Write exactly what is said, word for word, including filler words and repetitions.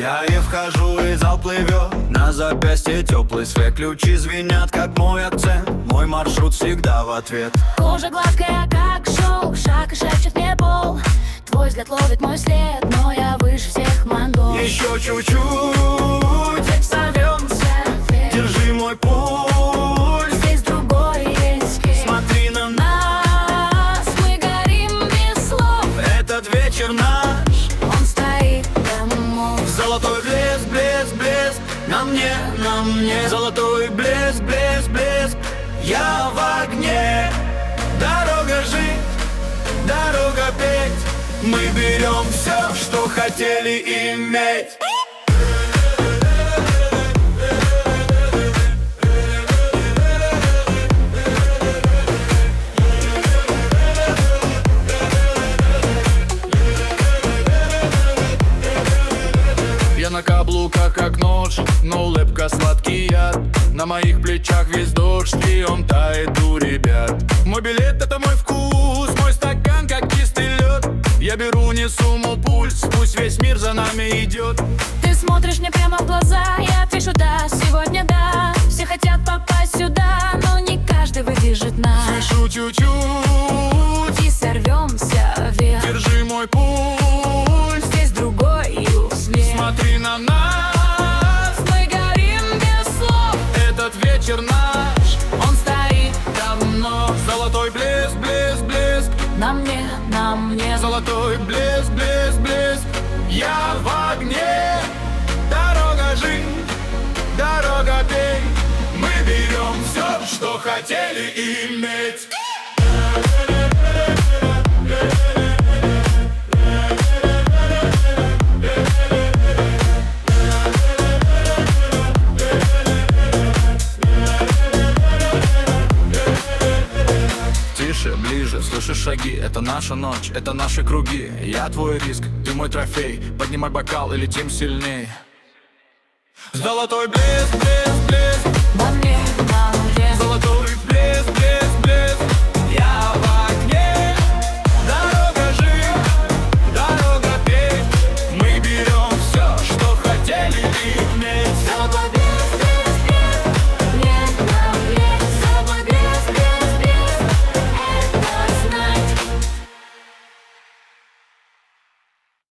Я и вхожу, и зал плывет. На запястье теплый свет. Ключи звенят, как мой акцент. Мой маршрут всегда в ответ. Кожа гладкая, как шелк. Шаг и шепчет мне пол. Твой взгляд ловит мой след, но я выше всех монгол. Еще чуть-чуть сорвемся. Держи мой пульс. Здесь другой есть свет. Смотри на нас, мы горим без слов. этот вечер наш. Он стоит домой. Золотой блеск, блеск, блеск. На мне, на мне. Золотой блеск, блеск, блеск. Я в огне. Дорога жить, дорога петь. Мы берем все, что хотели иметь. Я на каблуках как нож, но улыбка сладкий яд. На моих плечах весь дождь, и он тает у ребят. Мой билет — это мой вкус, мой стакан как чистый лед. Я беру, несу мой пульс, пусть весь мир за нами идет. Ты смотришь мне прямо в глаза, я отвечу да, сегодня да. Все хотят попасть сюда, но не каждый выдержит нас. Еще чуть-чуть И сорвемся вверх. держи мой пульс. Здесь другой свет. Смотри на нас, Мы горим без слов. этот вечер наш. Он стоит давно. Золотой блеск, блеск, блеск. На мне, на мне. Золотой блеск, блеск, блеск. Я в огне. Дорога жить, дорога пей. Мы берем все, что хотели иметь. Тише, ближе, слышишь шаги. Это наша ночь, это наши круги. Я твой риск, ты мой трофей. Поднимай бокал и летим сильней. Золотой блеск, блеск, блеск.